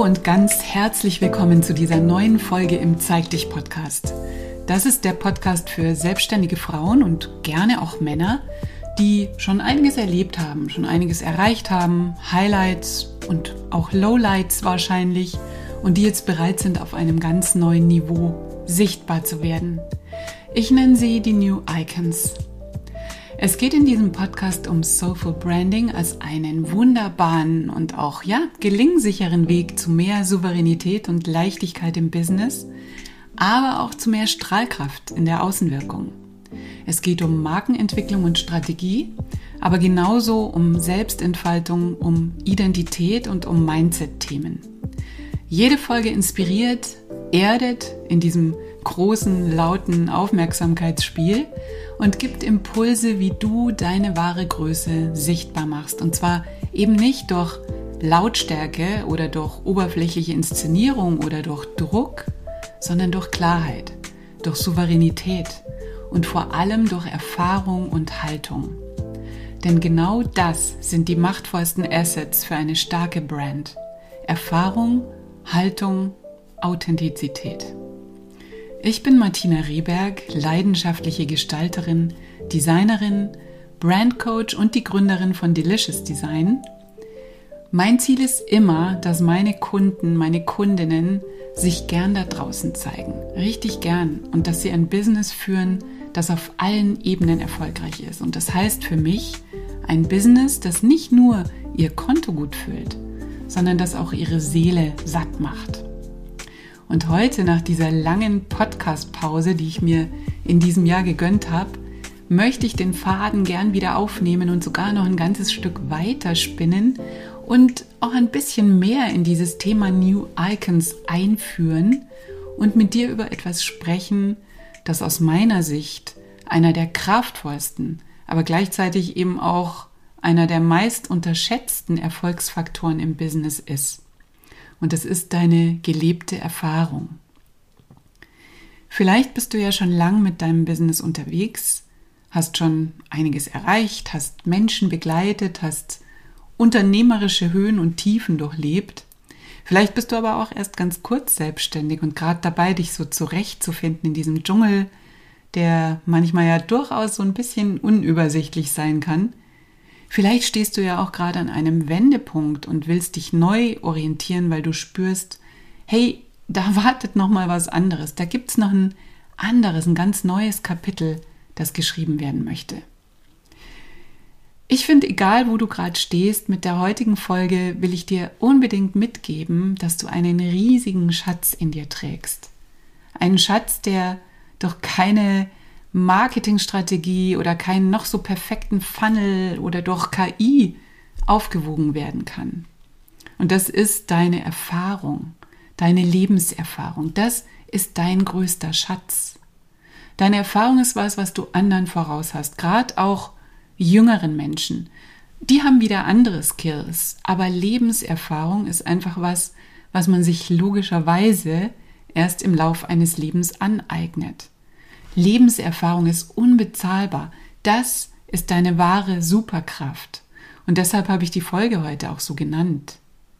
Hallo und ganz herzlich willkommen zu dieser neuen Folge im Zeig dich Podcast. Das ist der Podcast für selbstständige Frauen und gerne auch Männer, die schon einiges erlebt haben, schon einiges erreicht haben, Highlights und auch Lowlights wahrscheinlich und die jetzt bereit sind, auf einem ganz neuen Niveau sichtbar zu werden. Ich nenne sie die New Icons. Es geht in diesem Podcast um Soulful Branding als einen wunderbaren und auch gelingsicheren Weg zu mehr Souveränität und Leichtigkeit im Business, aber auch zu mehr Strahlkraft in der Außenwirkung. Es geht um Markenentwicklung und Strategie, aber genauso um Selbstentfaltung, um Identität und um Mindset-Themen. Jede Folge inspiriert, erdet in diesem großen, lauten Aufmerksamkeitsspiel und gibt Impulse, wie du deine wahre Größe sichtbar machst. Und zwar eben nicht durch Lautstärke oder durch oberflächliche Inszenierung oder durch Druck, sondern durch Klarheit, durch Souveränität und vor allem durch Erfahrung und Haltung. Denn genau das sind die machtvollsten Assets für eine starke Brand. Erfahrung, Haltung, Authentizität. Ich bin Martina Rehberg, leidenschaftliche Gestalterin, Designerin, Brandcoach und die Gründerin von Delicious Design. Mein Ziel ist immer, dass meine Kunden, meine Kundinnen sich gern da draußen zeigen, richtig gern, und dass sie ein Business führen, das auf allen Ebenen erfolgreich ist. Und das heißt für mich ein Business, das nicht nur ihr Konto gut füllt, sondern das auch ihre Seele satt macht. Und heute, nach dieser langen Podcast-Pause, die ich mir in diesem Jahr gegönnt habe, möchte ich den Faden gern wieder aufnehmen und sogar noch ein ganzes Stück weiter spinnen und auch ein bisschen mehr in dieses Thema New Icons einführen und mit dir über etwas sprechen, das aus meiner Sicht einer der kraftvollsten, aber gleichzeitig eben auch einer der meist unterschätzten Erfolgsfaktoren im Business ist. Und das ist deine gelebte Erfahrung. Vielleicht bist du ja schon lang mit deinem Business unterwegs, hast schon einiges erreicht, hast Menschen begleitet, hast unternehmerische Höhen und Tiefen durchlebt. Vielleicht bist du aber auch erst ganz kurz selbstständig und gerade dabei, dich so zurechtzufinden in diesem Dschungel, der manchmal ja durchaus so ein bisschen unübersichtlich sein kann. Vielleicht stehst du ja auch gerade an einem Wendepunkt und willst dich neu orientieren, weil du spürst, hey, da wartet noch mal was anderes. Da gibt's noch ein anderes, ein ganz neues Kapitel, das geschrieben werden möchte. Ich finde, egal wo du gerade stehst, mit der heutigen Folge will ich dir unbedingt mitgeben, dass du einen riesigen Schatz in dir trägst. Einen Schatz, der durch keine Marketingstrategie oder keinen noch so perfekten Funnel oder durch KI aufgewogen werden kann. Und das ist deine Erfahrung, deine Lebenserfahrung. Das ist dein größter Schatz. Deine Erfahrung ist was du anderen voraus hast, gerade auch jüngeren Menschen. Die haben wieder andere Skills, aber Lebenserfahrung ist einfach was man sich logischerweise erst im Lauf eines Lebens aneignet. Lebenserfahrung ist unbezahlbar. Das ist deine wahre Superkraft. Und deshalb habe ich die Folge heute auch so genannt.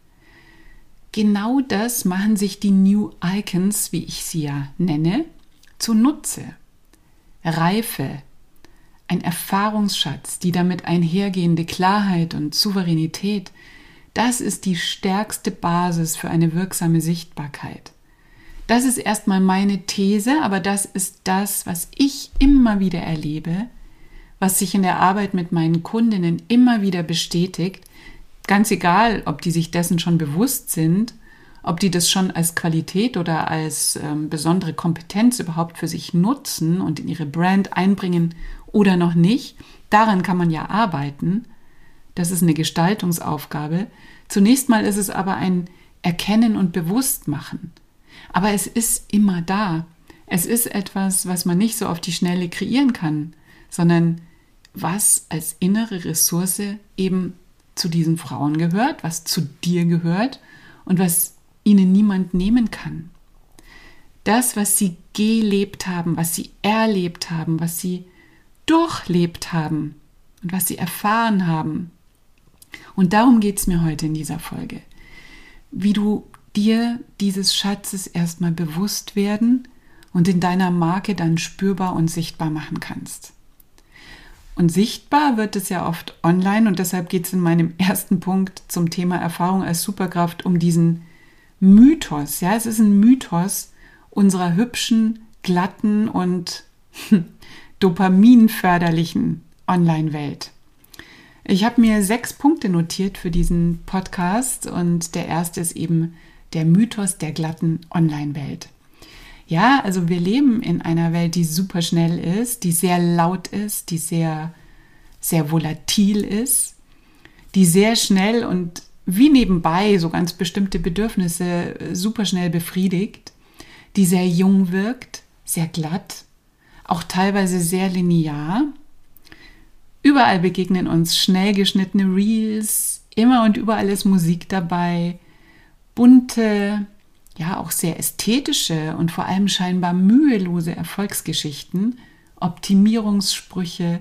Genau das machen sich die New Icons, wie ich sie ja nenne, zunutze. Reife, ein Erfahrungsschatz, die damit einhergehende Klarheit und Souveränität, das ist die stärkste Basis für eine wirksame Sichtbarkeit. Das ist erstmal meine These, aber das ist das, was ich immer wieder erlebe, was sich in der Arbeit mit meinen Kundinnen immer wieder bestätigt, ganz egal, ob die sich dessen schon bewusst sind, ob die das schon als Qualität oder als besondere Kompetenz überhaupt für sich nutzen und in ihre Brand einbringen oder noch nicht. Daran kann man ja arbeiten. Das ist eine Gestaltungsaufgabe. Zunächst mal ist es aber ein Erkennen und Bewusstmachen. Aber es ist immer da. Es ist etwas, was man nicht so auf die Schnelle kreieren kann, sondern was als innere Ressource eben zu diesen Frauen gehört, was zu dir gehört und was ihnen niemand nehmen kann. Das, was sie gelebt haben, was sie erlebt haben, was sie durchlebt haben und was sie erfahren haben. Und darum geht es mir heute in dieser Folge. Wie du dir dieses Schatzes erstmal bewusst werden und in deiner Marke dann spürbar und sichtbar machen kannst. Und sichtbar wird es ja oft online und deshalb geht es in meinem ersten Punkt zum Thema Erfahrung als Superkraft um diesen Mythos. Ja, es ist ein Mythos unserer hübschen, glatten und dopaminförderlichen Online-Welt. Ich habe mir 6 Punkte notiert für diesen Podcast und der erste ist eben der Mythos der glatten Online-Welt. Ja, also wir leben in einer Welt, die super schnell ist, die sehr laut ist, die sehr, sehr volatil ist, die sehr schnell und wie nebenbei so ganz bestimmte Bedürfnisse super schnell befriedigt, die sehr jung wirkt, sehr glatt, auch teilweise sehr linear. Überall begegnen uns schnell geschnittene Reels, immer und überall ist Musik dabei, bunte, ja auch sehr ästhetische und vor allem scheinbar mühelose Erfolgsgeschichten, Optimierungssprüche,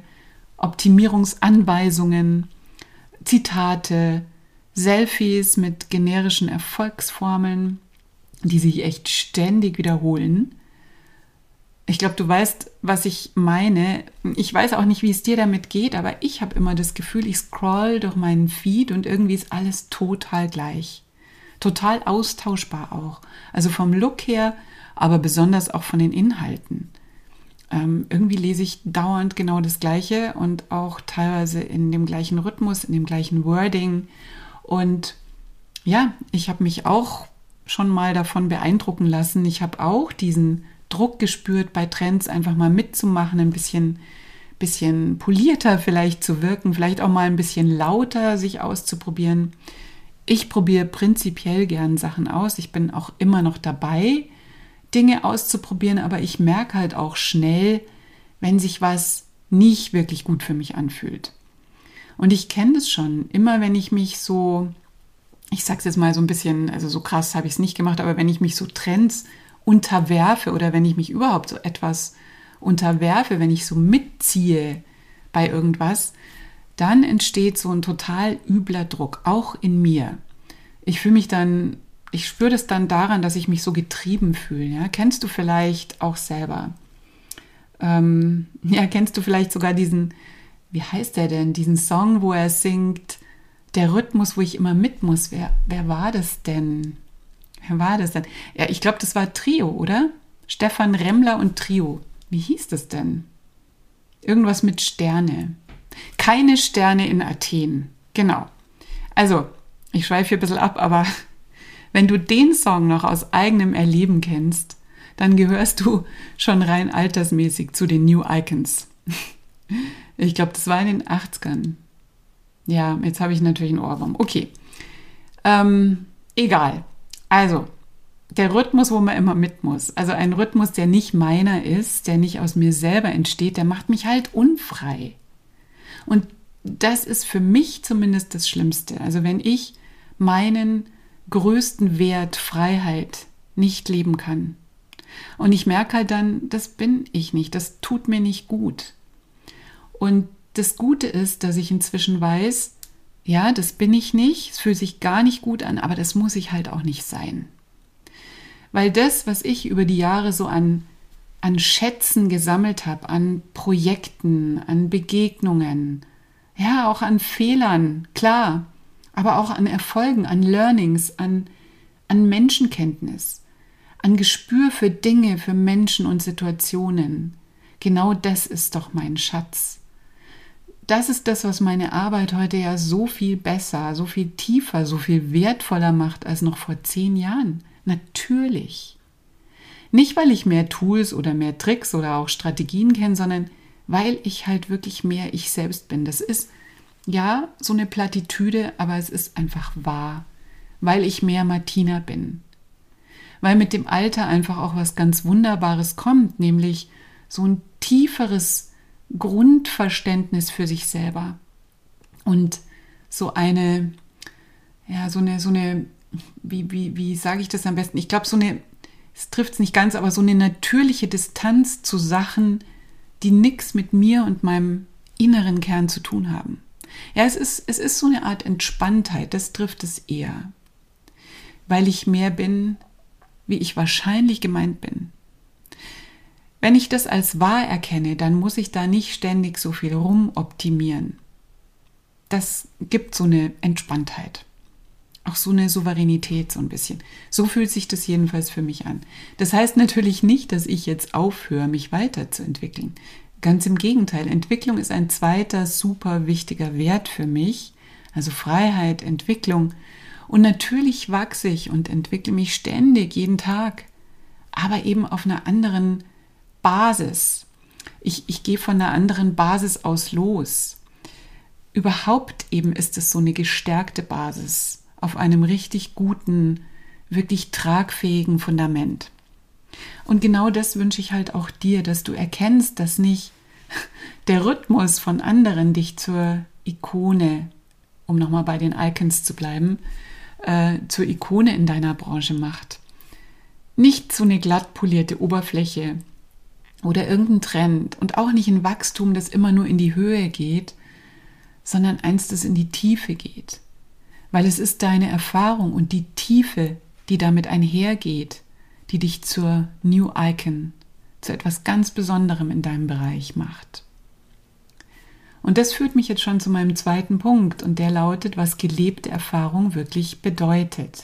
Optimierungsanweisungen, Zitate, Selfies mit generischen Erfolgsformeln, die sich echt ständig wiederholen. Ich glaube, du weißt, was ich meine. Ich weiß auch nicht, wie es dir damit geht, aber ich habe immer das Gefühl, ich scroll durch meinen Feed und irgendwie ist alles total gleich. Total austauschbar auch. Also vom Look her, aber besonders auch von den Inhalten. Irgendwie lese ich dauernd genau das Gleiche und auch teilweise in dem gleichen Rhythmus, in dem gleichen Wording. Und ja, ich habe mich auch schon mal davon beeindrucken lassen. Ich habe auch diesen Druck gespürt, bei Trends einfach mal mitzumachen, ein bisschen polierter vielleicht zu wirken, vielleicht auch mal ein bisschen lauter sich auszuprobieren. Ich probiere prinzipiell gern Sachen aus. Ich bin auch immer noch dabei, Dinge auszuprobieren, aber ich merke halt auch schnell, wenn sich was nicht wirklich gut für mich anfühlt. Und ich kenne das schon, immer wenn ich mich so, ich sag's jetzt mal so ein bisschen, also so krass habe ich es nicht gemacht, aber wenn ich mich so Trends unterwerfe oder wenn ich mich überhaupt so etwas unterwerfe, wenn ich so mitziehe bei irgendwas, dann entsteht so ein total übler Druck, auch in mir. Ich spüre das dann daran, dass ich mich so getrieben fühle. Ja? Kennst du vielleicht auch selber? Kennst du vielleicht sogar diesen, wie heißt der denn, diesen Song, wo er singt, der Rhythmus, wo ich immer mit muss. Wer war das denn? Ja, ich glaube, das war Trio, oder? Stefan Remmler und Trio. Wie hieß das denn? Irgendwas mit Sterne. Keine Sterne in Athen. Genau. Also, ich schweife hier ein bisschen ab, aber wenn du den Song noch aus eigenem Erleben kennst, dann gehörst du schon rein altersmäßig zu den New Icons. Ich glaube, das war in den 80ern. Ja, jetzt habe ich natürlich einen Ohrwurm. Okay. Egal. Also, der Rhythmus, wo man immer mit muss. Also ein Rhythmus, der nicht meiner ist, der nicht aus mir selber entsteht, der macht mich halt unfrei. Und das ist für mich zumindest das Schlimmste. Also wenn ich meinen größten Wert, Freiheit, nicht leben kann. Und ich merke halt dann, das bin ich nicht, das tut mir nicht gut. Und das Gute ist, dass ich inzwischen weiß, ja, das bin ich nicht, es fühlt sich gar nicht gut an, aber das muss ich halt auch nicht sein. Weil das, was ich über die Jahre so an Schätzen gesammelt habe, an Projekten, an Begegnungen, ja, auch an Fehlern, klar, aber auch an Erfolgen, an Learnings, an Menschenkenntnis, an Gespür für Dinge, für Menschen und Situationen. Genau das ist doch mein Schatz. Das ist das, was meine Arbeit heute ja so viel besser, so viel tiefer, so viel wertvoller macht als noch vor 10 Jahren. Natürlich. Nicht, weil ich mehr Tools oder mehr Tricks oder auch Strategien kenne, sondern weil ich halt wirklich mehr ich selbst bin. Das ist ja so eine Plattitüde, aber es ist einfach wahr, weil ich mehr Martina bin. Weil mit dem Alter einfach auch was ganz Wunderbares kommt, nämlich so ein tieferes Grundverständnis für sich selber und so eine, wie sage ich das am besten? Ich glaube, es trifft es nicht ganz, aber so eine natürliche Distanz zu Sachen, die nichts mit mir und meinem inneren Kern zu tun haben. Ja, es ist so eine Art Entspanntheit, das trifft es eher. weil ich mehr bin, wie ich wahrscheinlich gemeint bin. Wenn ich das als wahr erkenne, dann muss ich da nicht ständig so viel rumoptimieren. Das gibt so eine Entspanntheit. Auch so eine Souveränität so ein bisschen. So fühlt sich das jedenfalls für mich an. Das heißt natürlich nicht, dass ich jetzt aufhöre, mich weiterzuentwickeln. Ganz im Gegenteil, Entwicklung ist ein zweiter super wichtiger Wert für mich. Also Freiheit, Entwicklung. Und natürlich wachse ich und entwickle mich ständig, jeden Tag. Aber eben auf einer anderen Basis. Ich gehe von einer anderen Basis aus los. Überhaupt eben ist es so eine gestärkte Basis auf einem richtig guten, wirklich tragfähigen Fundament. Und genau das wünsche ich halt auch dir, dass du erkennst, dass nicht der Rhythmus von anderen dich zur Ikone, um nochmal bei den Icons zu bleiben, zur Ikone in deiner Branche macht. Nicht so eine glatt polierte Oberfläche oder irgendein Trend und auch nicht ein Wachstum, das immer nur in die Höhe geht, sondern eins, das in die Tiefe geht. Weil es ist deine Erfahrung und die Tiefe, die damit einhergeht, die dich zur New Icon, zu etwas ganz Besonderem in deinem Bereich macht. Und das führt mich jetzt schon zu meinem zweiten Punkt und der lautet, was gelebte Erfahrung wirklich bedeutet.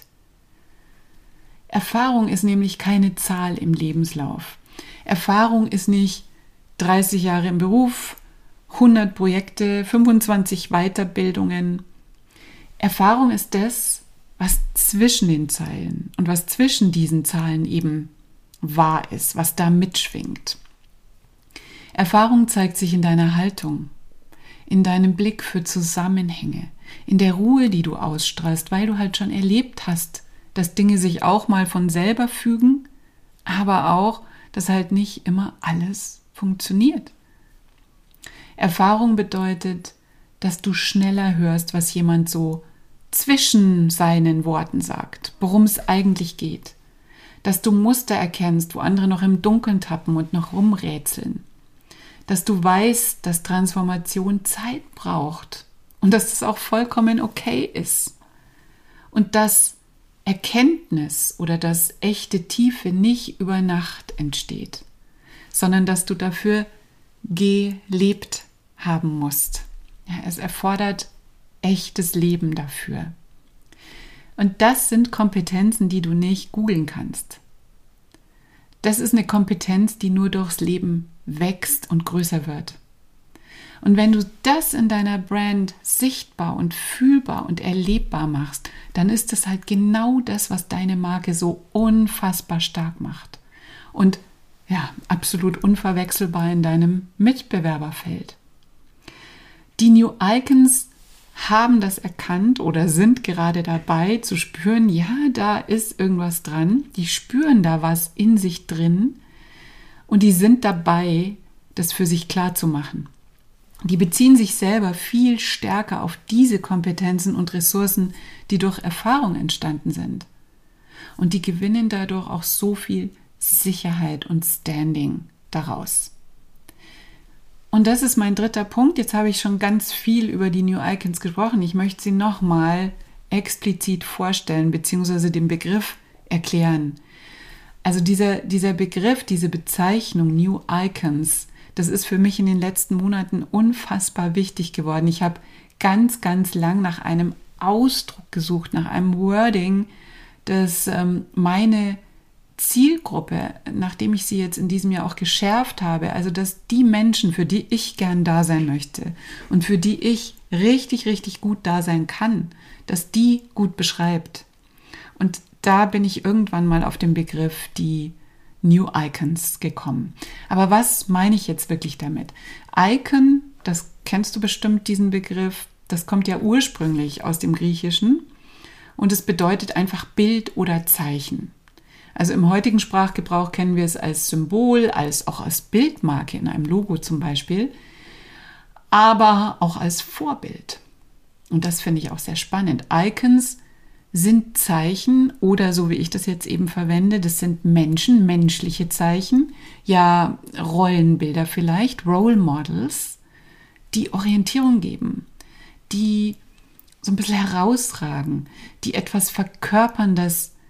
Erfahrung ist nämlich keine Zahl im Lebenslauf. Erfahrung ist nicht 30 Jahre im Beruf, 100 Projekte, 25 Weiterbildungen. Erfahrung ist das, was zwischen den Zeilen und was zwischen diesen Zahlen eben wahr ist, was da mitschwingt. Erfahrung zeigt sich in deiner Haltung, in deinem Blick für Zusammenhänge, in der Ruhe, die du ausstrahlst, weil du halt schon erlebt hast, dass Dinge sich auch mal von selber fügen, aber auch, dass halt nicht immer alles funktioniert. Erfahrung bedeutet, dass du schneller hörst, was jemand so zwischen seinen Worten sagt, worum es eigentlich geht. Dass du Muster erkennst, wo andere noch im Dunkeln tappen und noch rumrätseln. Dass du weißt, dass Transformation Zeit braucht und dass es auch vollkommen okay ist. Und dass Erkenntnis oder das echte Tiefe nicht über Nacht entsteht, sondern dass du dafür gelebt haben musst. Ja, es erfordert echtes Leben dafür. Und das sind Kompetenzen, die du nicht googeln kannst. Das ist eine Kompetenz, die nur durchs Leben wächst und größer wird. Und wenn du das in deiner Brand sichtbar und fühlbar und erlebbar machst, dann ist das halt genau das, was deine Marke so unfassbar stark macht. Und ja, absolut unverwechselbar in deinem Mitbewerberfeld. Die New Icons haben das erkannt oder sind gerade dabei zu spüren, ja, da ist irgendwas dran. Die spüren da was in sich drin und die sind dabei, das für sich klar zu machen. Die beziehen sich selber viel stärker auf diese Kompetenzen und Ressourcen, die durch Erfahrung entstanden sind. Und die gewinnen dadurch auch so viel Sicherheit und Standing daraus. Und das ist mein dritter Punkt. Jetzt habe ich schon ganz viel über die New Icons gesprochen. Ich möchte sie nochmal explizit vorstellen bzw. den Begriff erklären. Also dieser Begriff, diese Bezeichnung New Icons, das ist für mich in den letzten Monaten unfassbar wichtig geworden. Ich habe ganz, ganz lang nach einem Ausdruck gesucht, nach einem Wording, das meine Zielgruppe, nachdem ich sie jetzt in diesem Jahr auch geschärft habe, also dass die Menschen, für die ich gern da sein möchte und für die ich richtig, richtig gut da sein kann, dass die gut beschreibt. Und da bin ich irgendwann mal auf den Begriff die New Icons gekommen. Aber was meine ich jetzt wirklich damit? Icon, das kennst du bestimmt, diesen Begriff, das kommt ja ursprünglich aus dem Griechischen und es bedeutet einfach Bild oder Zeichen. Also im heutigen Sprachgebrauch kennen wir es als Symbol, auch als Bildmarke in einem Logo zum Beispiel, aber auch als Vorbild. Und das finde ich auch sehr spannend. Icons sind Zeichen oder so wie ich das jetzt eben verwende, das sind Menschen, menschliche Zeichen, ja Rollenbilder vielleicht, Role Models, die Orientierung geben, die so ein bisschen herausragen, die etwas verkörpern, das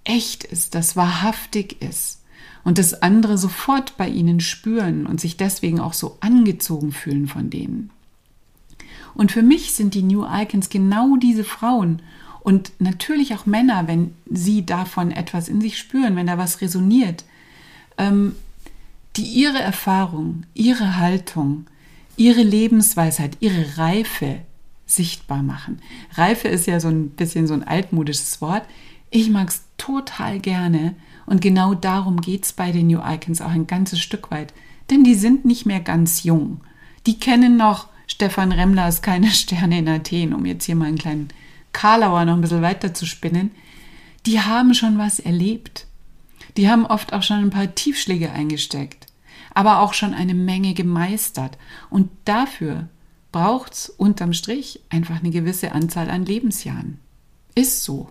echt ist, das wahrhaftig ist und das andere sofort bei ihnen spüren und sich deswegen auch so angezogen fühlen von denen. Und für mich sind die New Icons genau diese Frauen und natürlich auch Männer, wenn sie davon etwas in sich spüren, wenn da was resoniert, die ihre Erfahrung, ihre Haltung, ihre Lebensweisheit, ihre Reife sichtbar machen. Reife ist ja so ein bisschen so ein altmodisches Wort. Ich mag es total gerne und genau darum geht es bei den New Icons auch ein ganzes Stück weit. Denn die sind nicht mehr ganz jung. Die kennen noch Stefan Remlers Keine Sterne in Athen, um jetzt hier mal einen kleinen Karlauer noch ein bisschen weiter zu spinnen. Die haben schon was erlebt. Die haben oft auch schon ein paar Tiefschläge eingesteckt, aber auch schon eine Menge gemeistert. Und dafür braucht es unterm Strich einfach eine gewisse Anzahl an Lebensjahren. Ist so.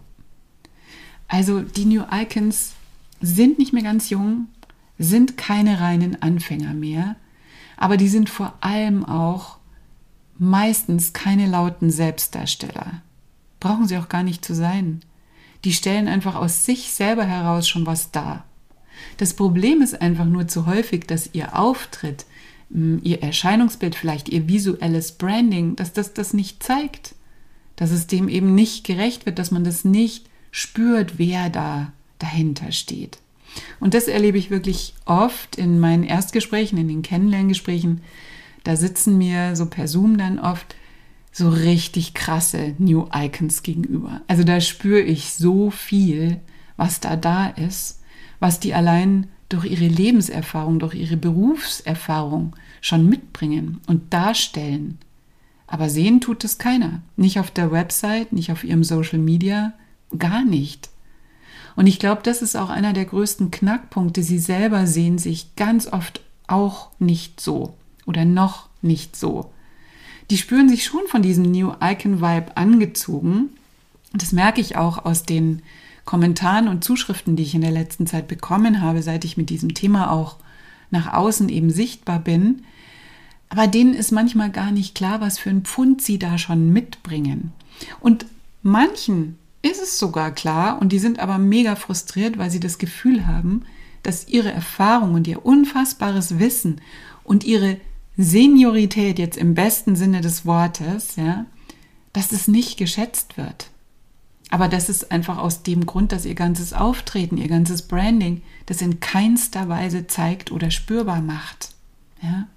Also die New Icons sind nicht mehr ganz jung, sind keine reinen Anfänger mehr, aber die sind vor allem auch meistens keine lauten Selbstdarsteller. Brauchen sie auch gar nicht zu sein. Die stellen einfach aus sich selber heraus schon was dar. Das Problem ist einfach nur zu häufig, dass ihr Auftritt, ihr Erscheinungsbild, vielleicht ihr visuelles Branding, dass das nicht zeigt. Dass es dem eben nicht gerecht wird, dass man das nicht spürt, wer da dahinter steht. Und das erlebe ich wirklich oft in meinen Erstgesprächen, in den Kennenlerngesprächen. Da sitzen mir so per Zoom dann oft so richtig krasse New Icons gegenüber. Also da spüre ich so viel, was da ist, was die allein durch ihre Lebenserfahrung, durch ihre Berufserfahrung schon mitbringen und darstellen. Aber sehen tut es keiner. Nicht auf der Website, nicht auf ihrem Social Media, gar nicht. Und ich glaube, das ist auch einer der größten Knackpunkte. Sie selber sehen sich ganz oft auch nicht so oder noch nicht so. Die spüren sich schon von diesem New Icon Vibe angezogen. Das merke ich auch aus den Kommentaren und Zuschriften, die ich in der letzten Zeit bekommen habe, seit ich mit diesem Thema auch nach außen eben sichtbar bin. Aber denen ist manchmal gar nicht klar, was für ein Pfund sie da schon mitbringen. Und manchen ist es sogar klar und die sind aber mega frustriert, weil sie das Gefühl haben, dass ihre Erfahrung und ihr unfassbares Wissen und ihre Seniorität jetzt im besten Sinne des Wortes, ja, dass es nicht geschätzt wird. Aber das ist einfach aus dem Grund, dass ihr ganzes Auftreten, ihr ganzes Branding das in keinster Weise zeigt oder spürbar macht. Ja.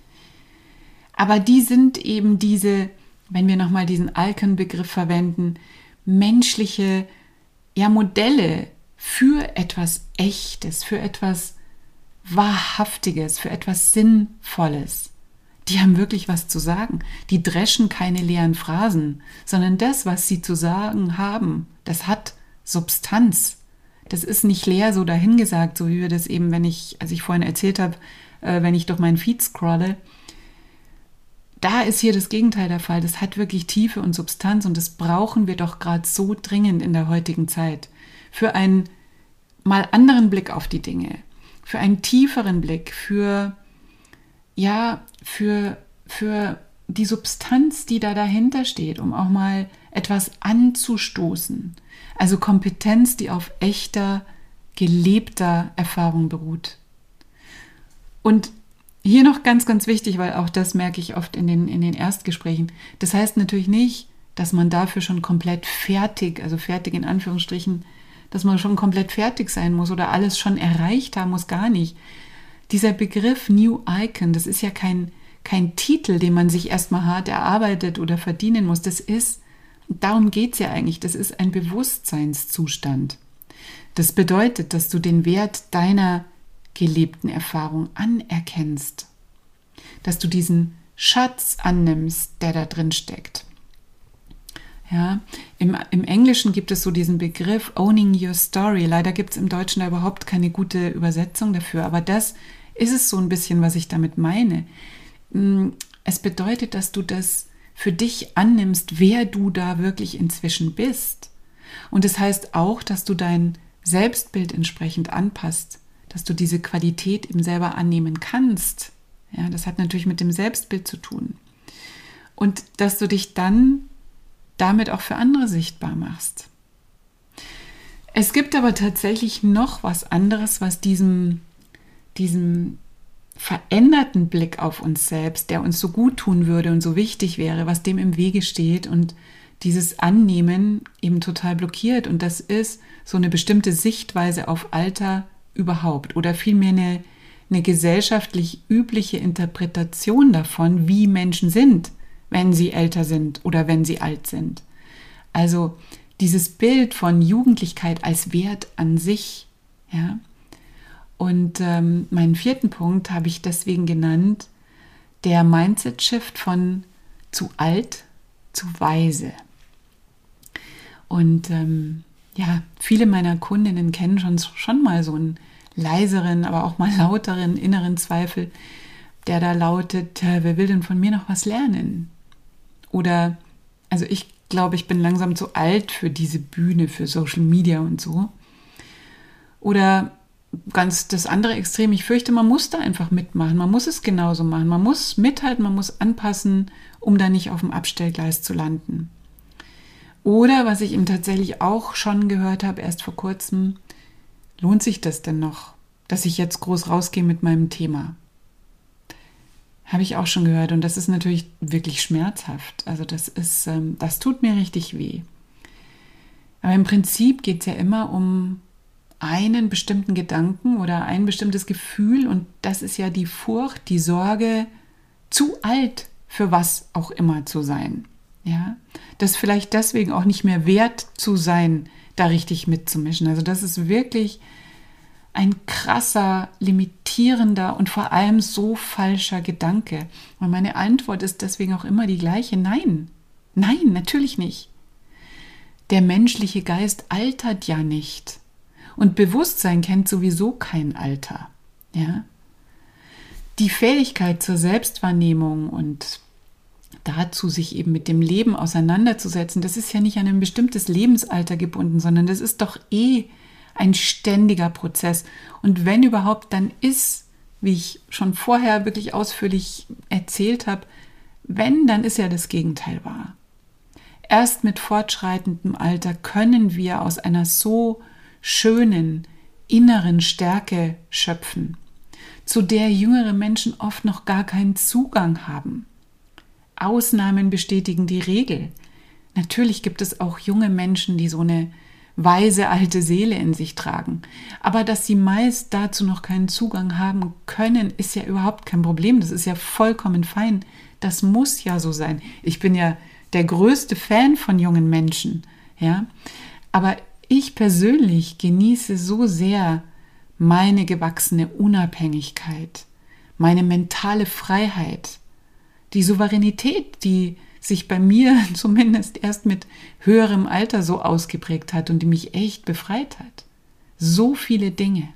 Aber die sind eben diese, wenn wir nochmal diesen Icon-Begriff verwenden, menschliche Modelle für etwas Echtes, für etwas Wahrhaftiges, für etwas Sinnvolles. Die haben wirklich was zu sagen. Die dreschen keine leeren Phrasen, sondern das, was sie zu sagen haben, das hat Substanz. Das ist nicht leer so dahingesagt, so wie wir das eben, als ich vorhin erzählt habe, wenn ich durch meinen Feed scrolle. Da ist hier das Gegenteil der Fall. Das hat wirklich Tiefe und Substanz und das brauchen wir doch gerade so dringend in der heutigen Zeit. Für einen mal anderen Blick auf die Dinge, für einen tieferen Blick, für die Substanz, die da dahinter steht, um auch mal etwas anzustoßen. Also Kompetenz, die auf echter, gelebter Erfahrung beruht. Und hier noch ganz, ganz wichtig, weil auch das merke ich oft in den Erstgesprächen. Das heißt natürlich nicht, dass man dafür schon komplett fertig, also fertig in Anführungsstrichen, dass man schon komplett fertig sein muss oder alles schon erreicht haben muss, gar nicht. Dieser Begriff New Icon, das ist ja kein Titel, den man sich erstmal hart erarbeitet oder verdienen muss. Darum geht es ja eigentlich, das ist ein Bewusstseinszustand. Das bedeutet, dass du den Wert deiner gelebten Erfahrung anerkennst, dass du diesen Schatz annimmst, der da drin steckt. Ja, im Englischen gibt es so diesen Begriff Owning Your Story. Leider gibt es im Deutschen da überhaupt keine gute Übersetzung dafür, aber das ist es so ein bisschen, was ich damit meine. Es bedeutet, dass du das für dich annimmst, wer du da wirklich inzwischen bist. Und das heißt auch, dass du dein Selbstbild entsprechend anpasst, dass du diese Qualität eben selber annehmen kannst. Ja, das hat natürlich mit dem Selbstbild zu tun. Und dass du dich dann damit auch für andere sichtbar machst. Es gibt aber tatsächlich noch was anderes, was diesem veränderten Blick auf uns selbst, der uns so gut tun würde und so wichtig wäre, was dem im Wege steht und dieses Annehmen eben total blockiert. Und das ist so eine bestimmte Sichtweise auf Alter überhaupt oder vielmehr eine gesellschaftlich übliche Interpretation davon, wie Menschen sind, wenn sie älter sind oder wenn sie alt sind. Also dieses Bild von Jugendlichkeit als Wert an sich, ja. Und meinen 4. Punkt habe ich deswegen genannt, der Mindset-Shift von zu alt zu weise. Und viele meiner Kundinnen kennen schon mal so einen leiseren, aber auch mal lauteren inneren Zweifel, der da lautet, wer will denn von mir noch was lernen? Oder, also ich glaube, ich bin langsam zu alt für diese Bühne, für Social Media und so. Oder ganz das andere Extrem, ich fürchte, man muss da einfach mitmachen, man muss es genauso machen, man muss mithalten, man muss anpassen, um da nicht auf dem Abstellgleis zu landen. Oder, was ich eben tatsächlich auch schon gehört habe, erst vor kurzem, lohnt sich das denn noch, dass ich jetzt groß rausgehe mit meinem Thema? Habe ich auch schon gehört und das ist natürlich wirklich schmerzhaft. Also das tut mir richtig weh. Aber im Prinzip geht es ja immer um einen bestimmten Gedanken oder ein bestimmtes Gefühl und das ist ja die Furcht, die Sorge, zu alt für was auch immer zu sein. Ja? Das vielleicht deswegen auch nicht mehr wert zu sein, da richtig mitzumischen. Also das ist wirklich ein krasser, limitierender und vor allem so falscher Gedanke. Und meine Antwort ist deswegen auch immer die gleiche. Nein, natürlich nicht. Der menschliche Geist altert ja nicht. Und Bewusstsein kennt sowieso kein Alter. Ja? Die Fähigkeit zur Selbstwahrnehmung und dazu, sich eben mit dem Leben auseinanderzusetzen, das ist ja nicht an ein bestimmtes Lebensalter gebunden, sondern das ist doch ein ständiger Prozess. Und wenn überhaupt, dann ist, wie ich schon vorher wirklich ausführlich erzählt habe, dann ist ja das Gegenteil wahr. Erst mit fortschreitendem Alter können wir aus einer so schönen inneren Stärke schöpfen, zu der jüngere Menschen oft noch gar keinen Zugang haben. Ausnahmen bestätigen die Regel. Natürlich gibt es auch junge Menschen, die so eine weise alte Seele in sich tragen. Aber dass sie meist dazu noch keinen Zugang haben können, ist ja überhaupt kein Problem. Das ist ja vollkommen fein. Das muss ja so sein. Ich bin ja der größte Fan von jungen Menschen. Ja? Aber ich persönlich genieße so sehr meine gewachsene Unabhängigkeit, meine mentale Freiheit, die Souveränität, die sich bei mir zumindest erst mit höherem Alter so ausgeprägt hat und die mich echt befreit hat. So viele Dinge.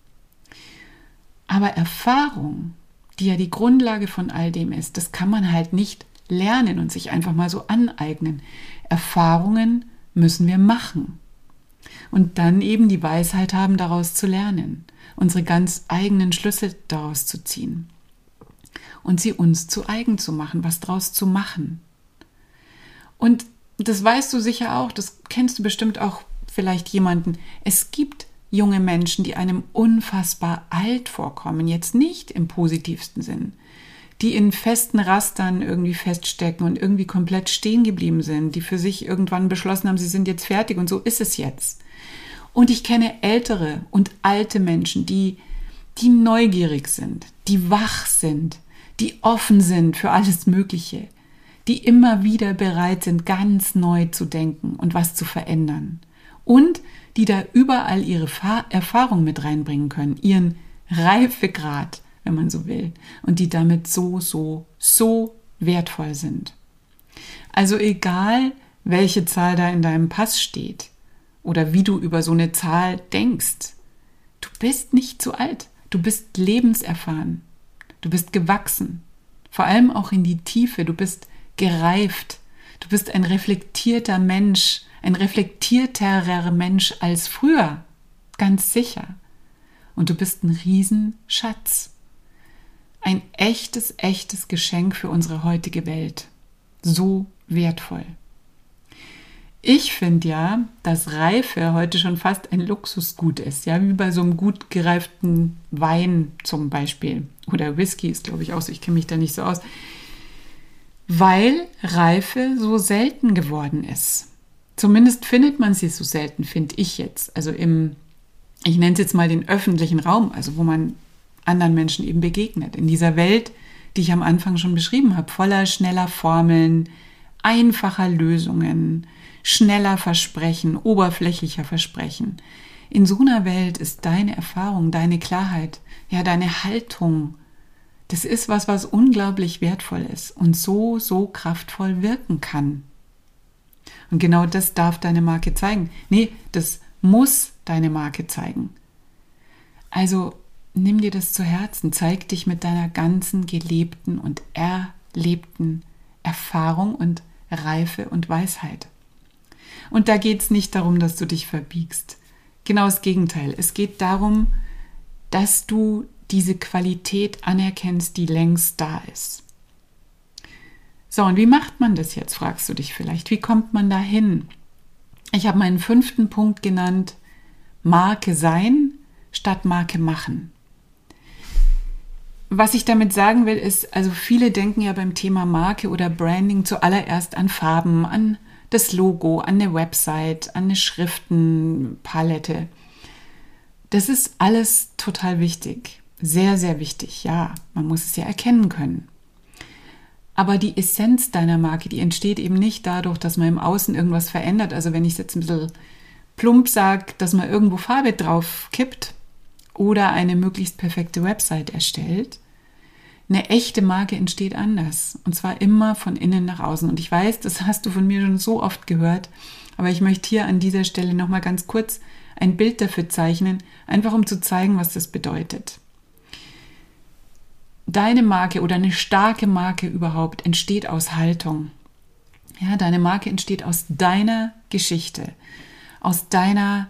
Aber Erfahrung, die ja die Grundlage von all dem ist, das kann man halt nicht lernen und sich einfach mal so aneignen. Erfahrungen müssen wir machen. Und dann eben die Weisheit haben, daraus zu lernen, unsere ganz eigenen Schlüsse daraus zu ziehen und sie uns zu eigen zu machen, was daraus zu machen. Und das weißt du sicher auch, das kennst du bestimmt auch vielleicht jemanden. Es gibt junge Menschen, die einem unfassbar alt vorkommen, jetzt nicht im positivsten Sinn, die in festen Rastern irgendwie feststecken und irgendwie komplett stehen geblieben sind, die für sich irgendwann beschlossen haben, sie sind jetzt fertig und so ist es jetzt. Und ich kenne ältere und alte Menschen, die neugierig sind, die wach sind, die offen sind für alles Mögliche, die immer wieder bereit sind, ganz neu zu denken und was zu verändern. Und die da überall ihre Erfahrung mit reinbringen können, ihren Reifegrad, wenn man so will, und die damit so wertvoll sind. Also egal, welche Zahl da in deinem Pass steht oder wie du über so eine Zahl denkst, du bist nicht zu alt, du bist lebenserfahren, du bist gewachsen, vor allem auch in die Tiefe, du bist gereift, du bist ein reflektierter Mensch, ein reflektierterer Mensch als früher, ganz sicher. Und du bist ein Riesenschatz. Ein echtes Geschenk für unsere heutige Welt. So wertvoll. Ich finde ja, dass Reife heute schon fast ein Luxusgut ist, ja, wie bei so einem gut gereiften Wein zum Beispiel. Oder Whisky ist, glaube ich, auch so, ich kenne mich da nicht so aus. Weil Reife so selten geworden ist. Zumindest findet man sie so selten, finde ich jetzt. Also ich nenne es jetzt mal den öffentlichen Raum, also wo man anderen Menschen eben begegnet. In dieser Welt, die ich am Anfang schon beschrieben habe, voller schneller Formeln, einfacher Lösungen, schneller Versprechen, oberflächlicher Versprechen. In so einer Welt ist deine Erfahrung, deine Klarheit, ja, deine Haltung, das ist was unglaublich wertvoll ist und so kraftvoll wirken kann. Und genau das darf deine Marke zeigen. Nee, das muss deine Marke zeigen. Also nimm dir das zu Herzen, zeig dich mit deiner ganzen gelebten und erlebten Erfahrung und Reife und Weisheit. Und da geht es nicht darum, dass du dich verbiegst. Genau das Gegenteil. Es geht darum, dass du diese Qualität anerkennst, die längst da ist. So, und wie macht man das jetzt, fragst du dich vielleicht. Wie kommt man da hin? Ich habe meinen 5. Punkt genannt, Marke sein statt Marke machen. Was ich damit sagen will, ist, also viele denken ja beim Thema Marke oder Branding zuallererst an Farben, an das Logo, an eine Website, an eine Schriftenpalette. Das ist alles total wichtig. Sehr, sehr wichtig. Ja, man muss es ja erkennen können. Aber die Essenz deiner Marke, die entsteht eben nicht dadurch, dass man im Außen irgendwas verändert. Also wenn ich es jetzt ein bisschen plump sage, dass man irgendwo Farbe drauf kippt oder eine möglichst perfekte Website erstellt. Eine echte Marke entsteht anders. Und zwar immer von innen nach außen. Und ich weiß, das hast du von mir schon so oft gehört. Aber ich möchte hier an dieser Stelle nochmal ganz kurz ein Bild dafür zeichnen, einfach um zu zeigen, was das bedeutet. Deine Marke oder eine starke Marke überhaupt entsteht aus Haltung. Ja, deine Marke entsteht aus deiner Geschichte, aus deiner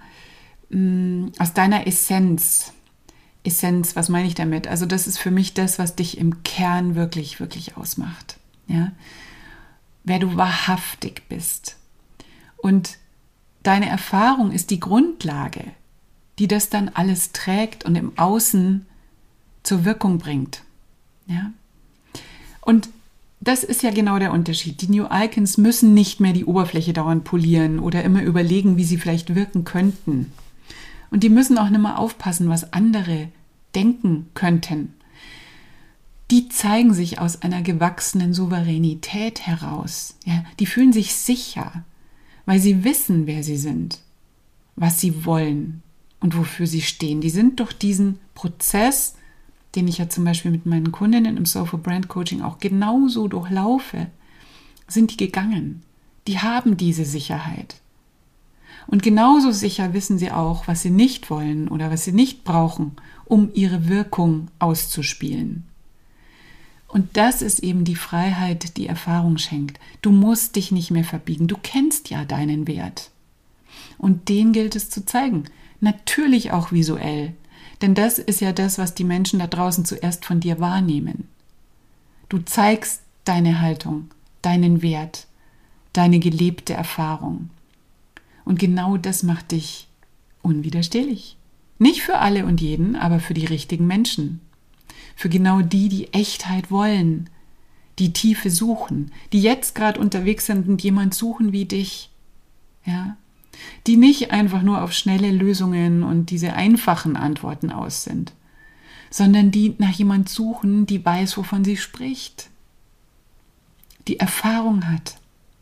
Essenz. Essenz, was meine ich damit? Also das ist für mich das, was dich im Kern wirklich, wirklich ausmacht. Ja? Wer du wahrhaftig bist. Und deine Erfahrung ist die Grundlage, die das dann alles trägt und im Außen zur Wirkung bringt. Ja? Und das ist ja genau der Unterschied. Die New Icons müssen nicht mehr die Oberfläche dauernd polieren oder immer überlegen, wie sie vielleicht wirken könnten. Und die müssen auch nicht mehr aufpassen, was andere denken könnten. Die zeigen sich aus einer gewachsenen Souveränität heraus. Ja, die fühlen sich sicher, weil sie wissen, wer sie sind, was sie wollen und wofür sie stehen. Die sind durch diesen Prozess, den ich ja zum Beispiel mit meinen Kundinnen im Soulful Brand Coaching auch genauso durchlaufe, sind die gegangen. Die haben diese Sicherheit. Und genauso sicher wissen sie auch, was sie nicht wollen oder was sie nicht brauchen, um ihre Wirkung auszuspielen. Und das ist eben die Freiheit, die Erfahrung schenkt. Du musst dich nicht mehr verbiegen. Du kennst ja deinen Wert. Und den gilt es zu zeigen. Natürlich auch visuell. Denn das ist ja das, was die Menschen da draußen zuerst von dir wahrnehmen. Du zeigst deine Haltung, deinen Wert, deine gelebte Erfahrung. Und genau das macht dich unwiderstehlich. Nicht für alle und jeden, aber für die richtigen Menschen. Für genau die, die Echtheit wollen, die Tiefe suchen, die jetzt gerade unterwegs sind und jemand suchen wie dich. Ja? Die nicht einfach nur auf schnelle Lösungen und diese einfachen Antworten aus sind, sondern die nach jemand suchen, die weiß, wovon sie spricht, die Erfahrung hat.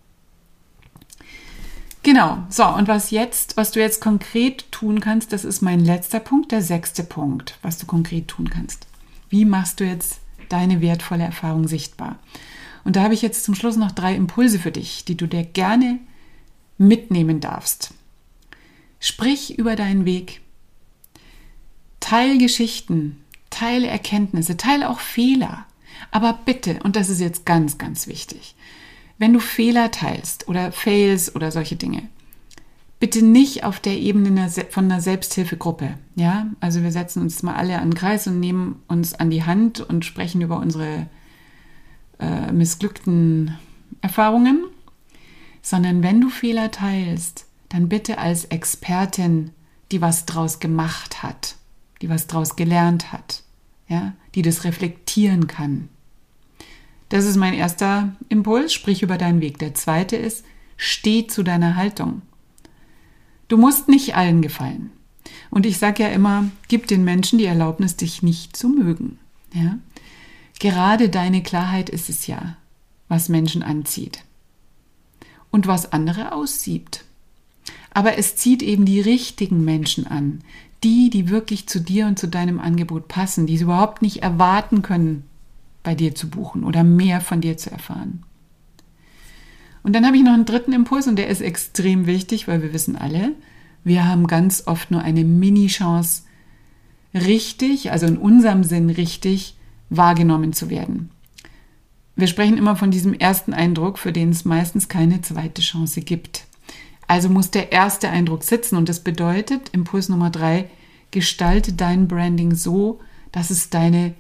Genau, so, und was du jetzt konkret tun kannst, das ist mein letzter Punkt, der 6. Punkt, was du konkret tun kannst. Wie machst du jetzt deine wertvolle Erfahrung sichtbar? Und da habe ich jetzt zum Schluss noch 3 Impulse für dich, die du dir gerne mitnehmen darfst. Sprich über deinen Weg. Teil Geschichten, teile Erkenntnisse, teile auch Fehler. Aber bitte, und das ist jetzt ganz, ganz wichtig, wenn du Fehler teilst oder Fails oder solche Dinge, bitte nicht auf der Ebene von einer Selbsthilfegruppe. Ja? Also wir setzen uns mal alle an den Kreis und nehmen uns an die Hand und sprechen über unsere missglückten Erfahrungen, sondern wenn du Fehler teilst, dann bitte als Expertin, die was draus gemacht hat, die was draus gelernt hat, ja, die das reflektieren kann. Das ist mein erster Impuls, sprich über deinen Weg. Der zweite ist, steh zu deiner Haltung. Du musst nicht allen gefallen. Und ich sage ja immer, gib den Menschen die Erlaubnis, dich nicht zu mögen. Ja? Gerade deine Klarheit ist es ja, was Menschen anzieht und was andere aussieht. Aber es zieht eben die richtigen Menschen an, die wirklich zu dir und zu deinem Angebot passen, die es überhaupt nicht erwarten können, bei dir zu buchen oder mehr von dir zu erfahren. Und dann habe ich noch einen dritten Impuls und der ist extrem wichtig, weil wir wissen alle, wir haben ganz oft nur eine Mini-Chance, richtig, also in unserem Sinn richtig, wahrgenommen zu werden. Wir sprechen immer von diesem ersten Eindruck, für den es meistens keine zweite Chance gibt. Also muss der erste Eindruck sitzen und das bedeutet, Impuls Nummer 3, gestalte dein Branding so, dass es deine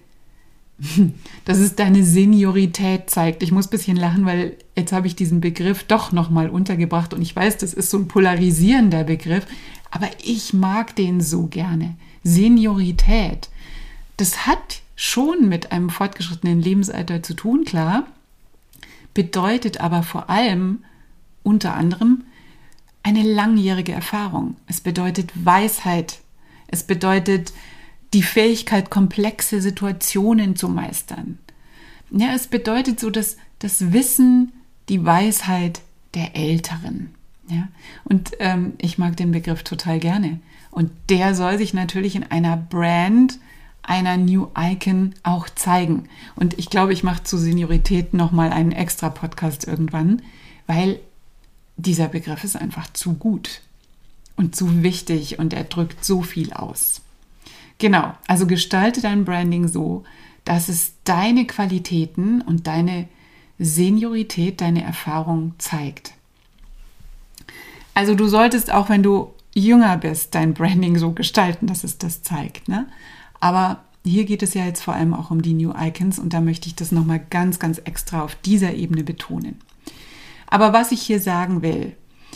Seniorität zeigt. Ich muss ein bisschen lachen, weil jetzt habe ich diesen Begriff doch nochmal untergebracht und ich weiß, das ist so ein polarisierender Begriff, aber ich mag den so gerne. Seniorität, das hat schon mit einem fortgeschrittenen Lebensalter zu tun, klar, bedeutet aber vor allem unter anderem eine langjährige Erfahrung. Es bedeutet Weisheit, es bedeutet die Fähigkeit, komplexe Situationen zu meistern. Ja, es bedeutet so, dass das Wissen, die Weisheit der Älteren. Ja? Und ich mag den Begriff total gerne. Und der soll sich natürlich in einer Brand, einer New Icon auch zeigen. Und ich glaube, ich mache zu Seniorität nochmal einen extra Podcast irgendwann, weil dieser Begriff ist einfach zu gut und zu wichtig und er drückt so viel aus. Genau, also gestalte dein Branding so, dass es deine Qualitäten und deine Seniorität, deine Erfahrung zeigt. Also du solltest auch, wenn du jünger bist, dein Branding so gestalten, dass es das zeigt. Ne? Aber hier geht es ja jetzt vor allem auch um die New Icons und da möchte ich das nochmal ganz, ganz extra auf dieser Ebene betonen. Aber was ich hier sagen will,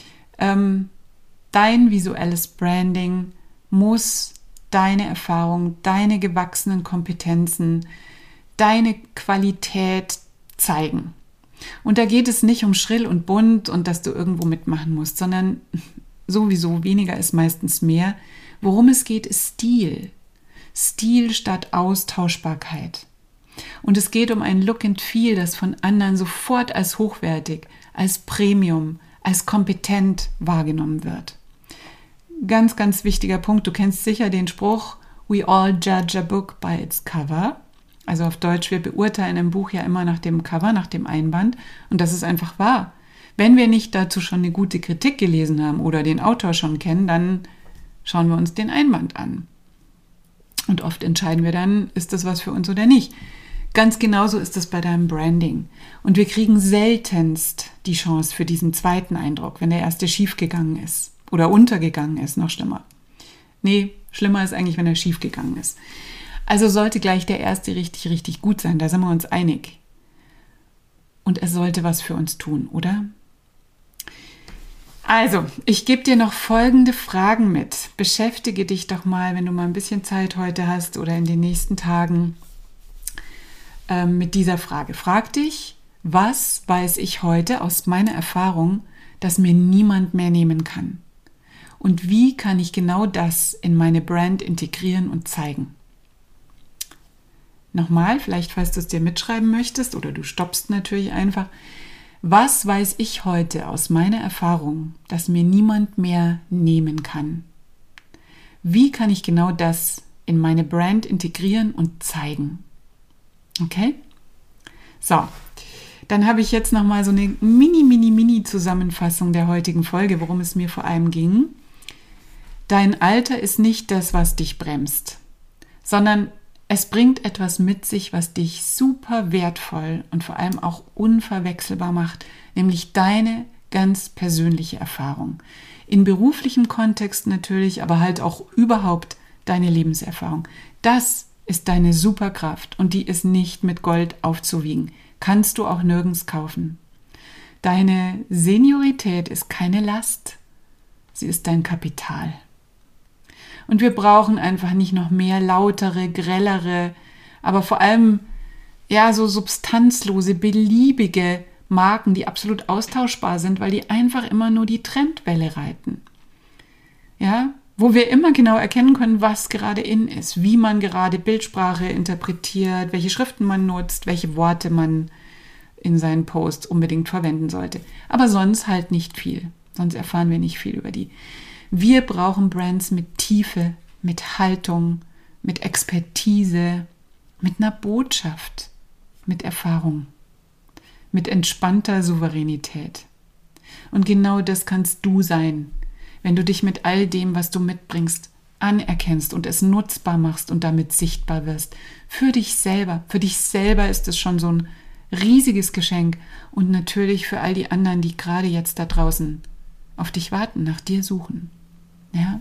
dein visuelles Branding muss deine Erfahrung, deine gewachsenen Kompetenzen, deine Qualität zeigen. Und da geht es nicht um schrill und bunt und dass du irgendwo mitmachen musst, sondern sowieso weniger ist meistens mehr. Worum es geht, ist Stil. Stil statt Austauschbarkeit. Und es geht um ein Look and Feel, das von anderen sofort als hochwertig, als Premium, als kompetent wahrgenommen wird. Ganz, ganz wichtiger Punkt. Du kennst sicher den Spruch, we all judge a book by its cover. Also auf Deutsch, wir beurteilen ein Buch ja immer nach dem Cover, nach dem Einband. Und das ist einfach wahr. Wenn wir nicht dazu schon eine gute Kritik gelesen haben oder den Autor schon kennen, dann schauen wir uns den Einband an. Und oft entscheiden wir dann, ist das was für uns oder nicht. Ganz genauso ist es bei deinem Branding. Und wir kriegen seltenst die Chance für diesen zweiten Eindruck, wenn der erste schiefgegangen ist. Oder untergegangen ist, noch schlimmer. Nee, schlimmer ist eigentlich, wenn er schiefgegangen ist. Also sollte gleich der erste richtig, richtig gut sein, da sind wir uns einig. Und er sollte was für uns tun, oder? Also, ich gebe dir noch folgende Fragen mit. Beschäftige dich doch mal, wenn du mal ein bisschen Zeit heute hast oder in den nächsten Tagen mit dieser Frage. Frag dich, was weiß ich heute aus meiner Erfahrung, das mir niemand mehr nehmen kann? Und wie kann ich genau das in meine Brand integrieren und zeigen? Nochmal, vielleicht falls du es dir mitschreiben möchtest oder du stoppst natürlich einfach. Was weiß ich heute aus meiner Erfahrung, das mir niemand mehr nehmen kann? Wie kann ich genau das in meine Brand integrieren und zeigen? Okay? So, dann habe ich jetzt nochmal so eine Mini-Zusammenfassung der heutigen Folge, worum es mir vor allem ging. Dein Alter ist nicht das, was dich bremst, sondern es bringt etwas mit sich, was dich super wertvoll und vor allem auch unverwechselbar macht, nämlich deine ganz persönliche Erfahrung. In beruflichem Kontext natürlich, aber halt auch überhaupt deine Lebenserfahrung. Das ist deine Superkraft und die ist nicht mit Gold aufzuwiegen. Kannst du auch nirgends kaufen. Deine Seniorität ist keine Last, sie ist dein Kapital. Und wir brauchen einfach nicht noch mehr lautere, grellere, aber vor allem so substanzlose, beliebige Marken, die absolut austauschbar sind, weil die einfach immer nur die Trendwelle reiten. Ja, wo wir immer genau erkennen können, was gerade in ist, wie man gerade Bildsprache interpretiert, welche Schriften man nutzt, welche Worte man in seinen Posts unbedingt verwenden sollte. Aber sonst halt nicht viel. Sonst erfahren wir nicht viel über die. Wir brauchen Brands mit Tiefe, mit Haltung, mit Expertise, mit einer Botschaft, mit Erfahrung, mit entspannter Souveränität. Und genau das kannst du sein, wenn du dich mit all dem, was du mitbringst, anerkennst und es nutzbar machst und damit sichtbar wirst. Für dich selber. Für dich selber ist es schon so ein riesiges Geschenk und natürlich für all die anderen, die gerade jetzt da draußen auf dich warten, nach dir suchen. Ja?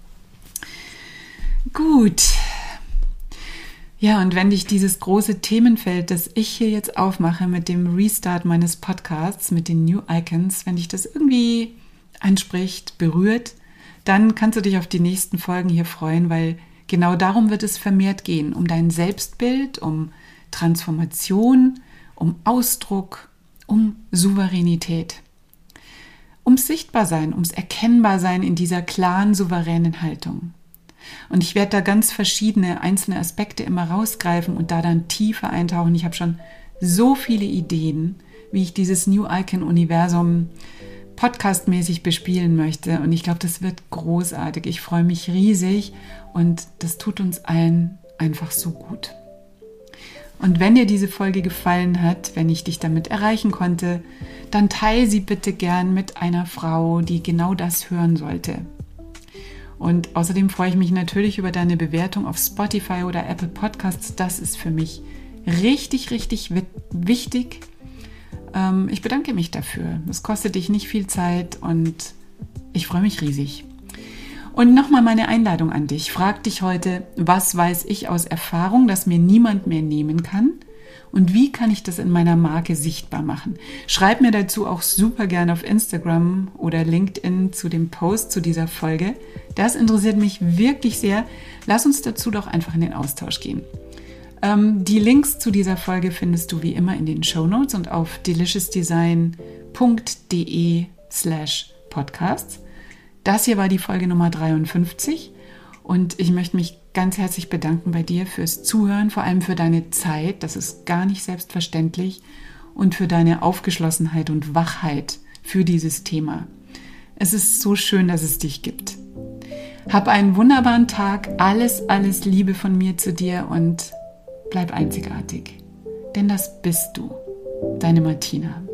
Gut. Ja, und wenn dich dieses große Themenfeld, das ich hier jetzt aufmache mit dem Restart meines Podcasts, mit den New Icons, wenn dich das irgendwie anspricht, berührt, dann kannst du dich auf die nächsten Folgen hier freuen, weil genau darum wird es vermehrt gehen, um dein Selbstbild, um Transformation, um Ausdruck, um Souveränität. Ums Sichtbarsein, ums Erkennbarsein in dieser klaren, souveränen Haltung. Und ich werde da ganz verschiedene einzelne Aspekte immer rausgreifen und da dann tiefer eintauchen. Ich habe schon so viele Ideen, wie ich dieses New Icon-Universum podcastmäßig bespielen möchte. Und ich glaube, das wird großartig. Ich freue mich riesig und das tut uns allen einfach so gut. Und wenn dir diese Folge gefallen hat, wenn ich dich damit erreichen konnte, dann teile sie bitte gern mit einer Frau, die genau das hören sollte. Und außerdem freue ich mich natürlich über deine Bewertung auf Spotify oder Apple Podcasts. Das ist für mich richtig, richtig wichtig. Ich bedanke mich dafür. Es kostet dich nicht viel Zeit und ich freue mich riesig. Und nochmal meine Einladung an dich. Frag dich heute, was weiß ich aus Erfahrung, das mir niemand mehr nehmen kann? Und wie kann ich das in meiner Marke sichtbar machen? Schreib mir dazu auch super gerne auf Instagram oder LinkedIn zu dem Post zu dieser Folge. Das interessiert mich wirklich sehr. Lass uns dazu doch einfach in den Austausch gehen. Die Links zu dieser Folge findest du wie immer in den Shownotes und auf deliciousdesign.de/podcasts. Das hier war die Folge Nummer 53 und ich möchte mich ganz herzlich bedanken bei dir fürs Zuhören, vor allem für deine Zeit, das ist gar nicht selbstverständlich, und für deine Aufgeschlossenheit und Wachheit für dieses Thema. Es ist so schön, dass es dich gibt. Hab einen wunderbaren Tag, alles Liebe von mir zu dir und bleib einzigartig, denn das bist du, deine Martina.